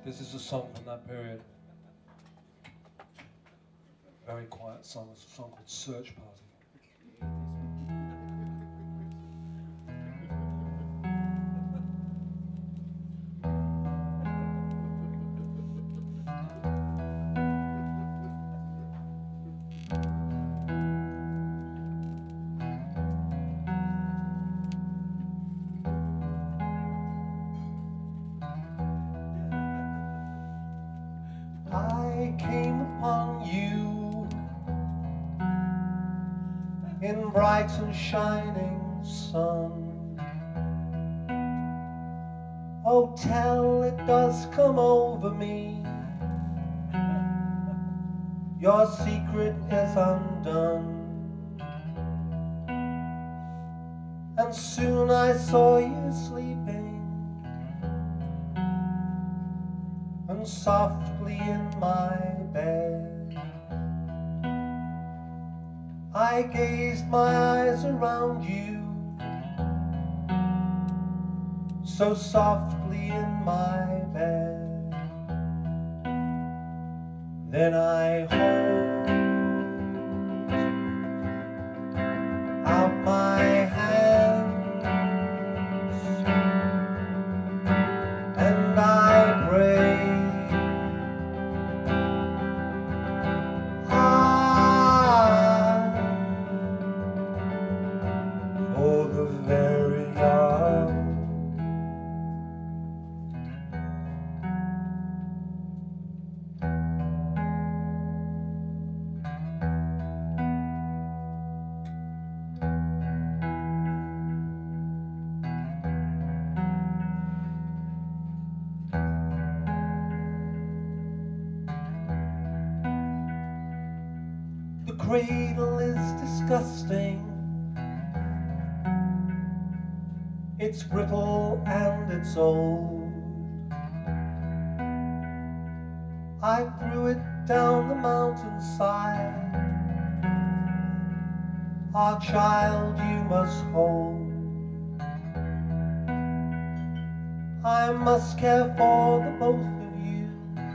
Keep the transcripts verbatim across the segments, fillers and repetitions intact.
This is a song from that period. Very quiet song. It's a song called Search Party. I came upon you in bright and shining sun. Oh, tell it does come over me, your secret is undone. And soon I saw you sleeping, and softly in my bed I gazed my eyes around you, so softly in my bed. Then I hold out my hands and I pray. For the very young, the cradle is disgusting. It's brittle and it's old. I threw it down the mountainside. Our child you must hold. I must care for the both of you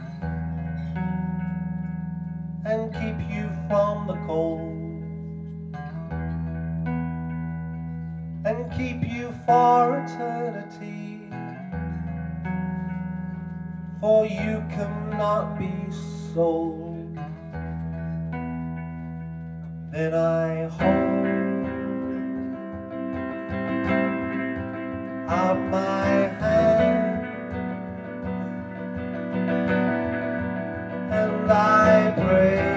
and keep you from the cold, and keep you for eternity, for you cannot be sold. Then I hold out my hand and I pray.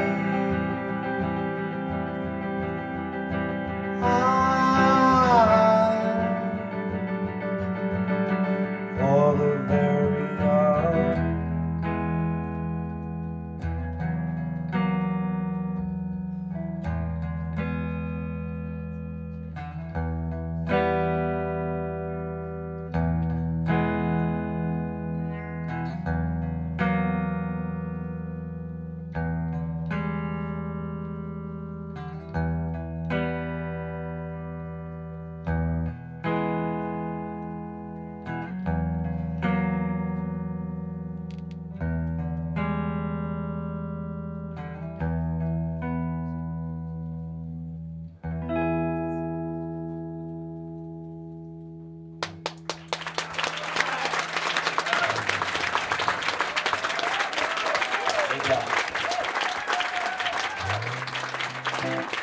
For the very young, yeah.